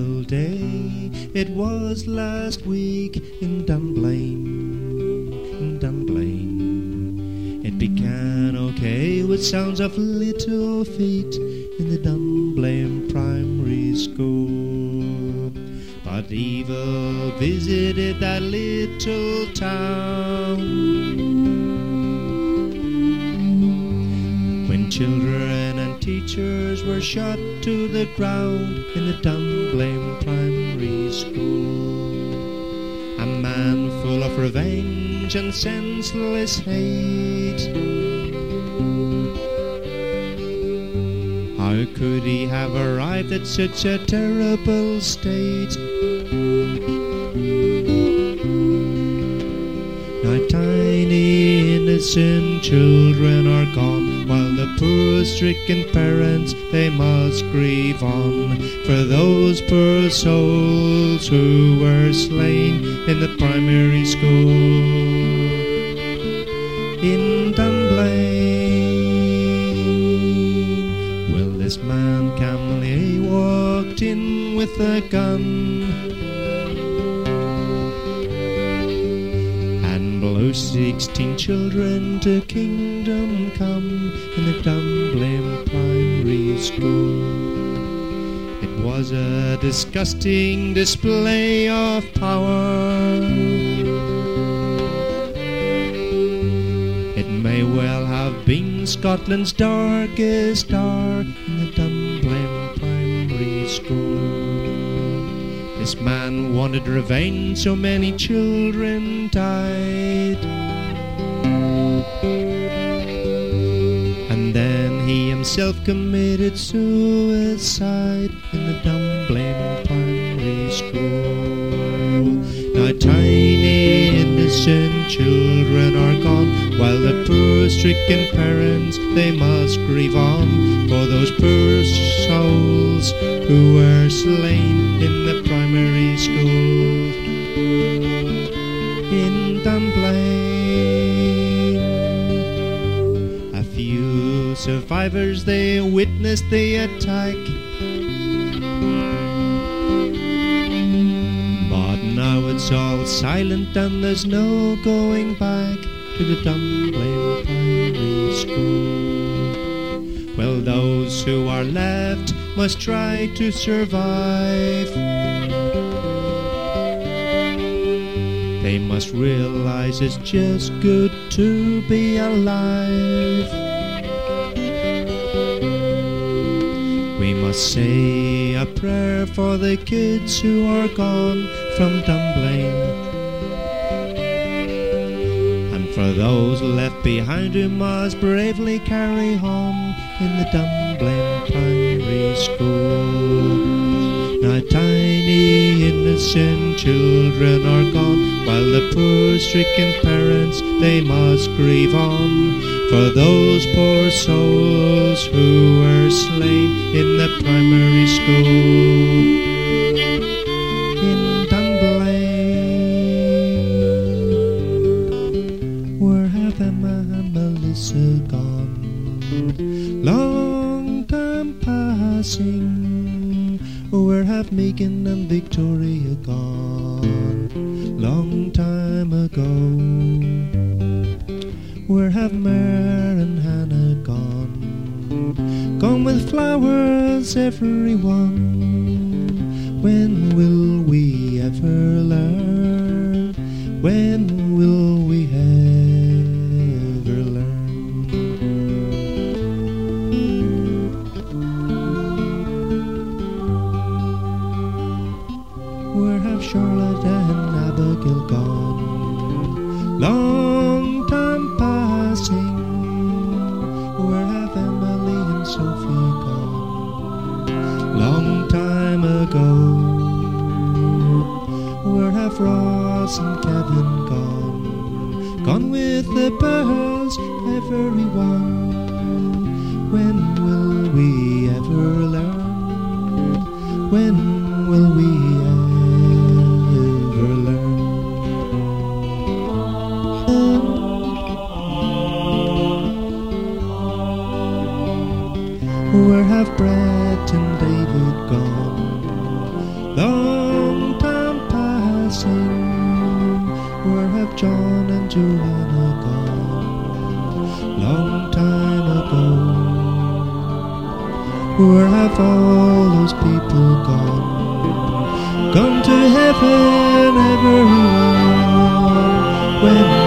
beautiful day. It was last week in Dunblane, in Dunblane. It began okay with sounds of little feet in the Dunblane Primary School. But evil visited that little town. When children and teachers were shot to the ground in the Dunblane Primary School. A man full of revenge and senseless hate. How could he have arrived at such a terrible state? Now tiny innocent children are gone, while the poor stricken parents, they must grieve on for those poor souls who were slain in the primary school in Dunblane. Well, this man calmly walked in with a gun and blew 16 children to kingdom come in the Dunblane Primary School. It was a disgusting display of power. It may well have been Scotland's darkest hour in the Dunblane Primary School. This man wanted revenge, so many children died. And then he himself committed suicide in the Dunblane Primary School. Now tiny innocent children are gone, while the poor stricken parents, they must grieve on for those poor souls who were slain in the primary school in Dunblane. A few survivors, they witnessed the attack, but now it's all silent and there's no going back to the Dunblane Primary School. Well, those who are left must try to survive. They must realize it's just good to be alive. We must say a prayer for the kids who are gone from Dunblane, and for those left behind who must bravely carry on in the Dunblane Primary School. Now tiny innocent children are gone, while the poor stricken parents, they must grieve on for those poor souls who were slain in the primary school in Dunblane. Where have Emma and Melissa gone? Long time passing. Where have Megan and Victoria gone? Long time ago. Where have Mare and Hannah gone? Gone with flowers, everyone. When will we ever learn? When will we ever learn? Where have Charlotte and Abigail gone? Long time passing. Where have Emily and Sophie gone? Long time ago. Where have Ross and Kevin gone? Gone with the birds, everyone. When will we ever learn? When will we ever learn? Where have Brett and David gone? sing, where have John and Joanna gone? Long time ago. Where have all those people gone? Gone to heaven, everyone. When